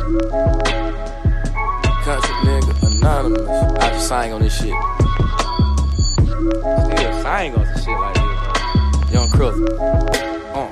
Country nigga anonymous. I just sang on this shit. Still sang on some shit like this, man. Young Cruz.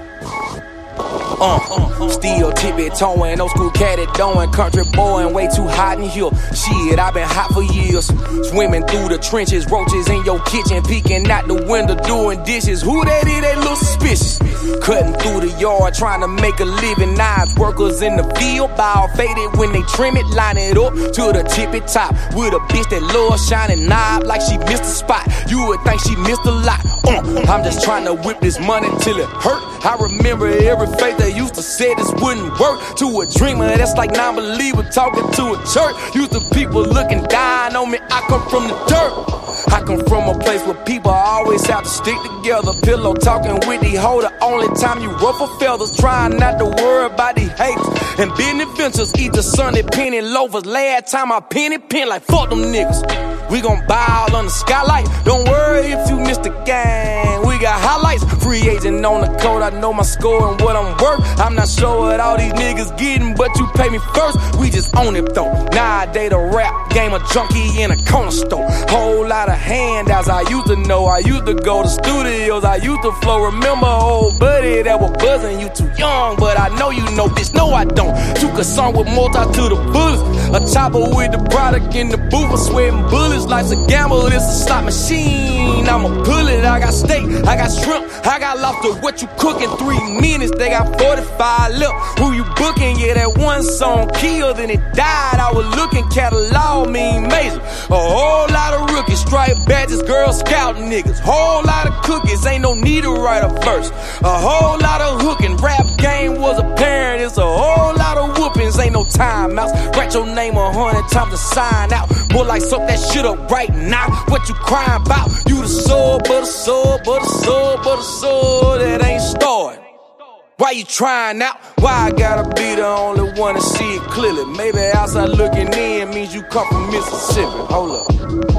Still tippy-toeing, old school caddy doing, country boy and way too hot in here. Shit, I been hot for years. Swimming through the trenches, roaches in your kitchen, peeking out the window doing dishes. Who that is, they look suspicious. Cutting through the yard, trying to make a living. Knives, workers in the field, ball faded when they trim it, line it up to the tippy top. With a bitch that loves shining knob like she missed a spot. You would think she missed a lot. I'm just trying to whip this money till it hurt. I remember every faith they used to say this wouldn't work. To a dreamer, that's like non-believer talking to a church. Used to people looking down on me, I come from the dirt. I come from a place where people always have to stick together. Pillow talking with the hoe, the only time you ruffle feathers. Trying not to worry about the haters and business ventures. Eat the Sunday penny loafers. Last time I penny pin like fuck them niggas. We gon' ball on the skylight. Don't worry if you missed the game. We got highlights. Free agent on the code. I know my score and what I'm worth. I'm not sure what all these niggas getting, but you pay me first. We just own it though. Nowadays the rap game a junkie in a corner store. Whole lot of handouts I used to know. I used to go to studios. I used to flow. Remember old buddy that was buzzing. You too young, but I know you know this. No, I don't. Too concerned with multi to the bullets. A chopper with the product in the booth. I'm sweating bullets. Life's a gamble, it's a slot machine. I'ma pull it, I got steak, I got shrimp, I got lobster. What you cooking? 3 minutes, they got 45 left. Who you booking? Yeah, that one song killed and it died. I was looking, catalog mean major. A whole lot of rookies, stripe badges, Girl Scout niggas. Whole lot of cookies, ain't no need to write a verse. A whole lot of hooking, rap game was apparent. It's a whole lot of whoopings, ain't no timeouts. Write your name 100 times to sign out. More like suck that shit up right now. What you crying about? You the soul, but the soul, but the soul, but the soul that ain't started. Why you trying out? Why I gotta be the only one to see it clearly? Maybe outside looking in means you come from Mississippi. Hold up.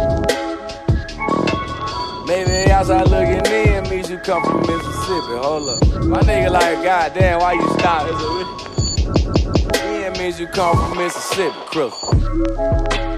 Maybe outside looking in means you come from Mississippi. Hold up. My nigga like, goddamn, why you stop? It means you come from Mississippi, Chris.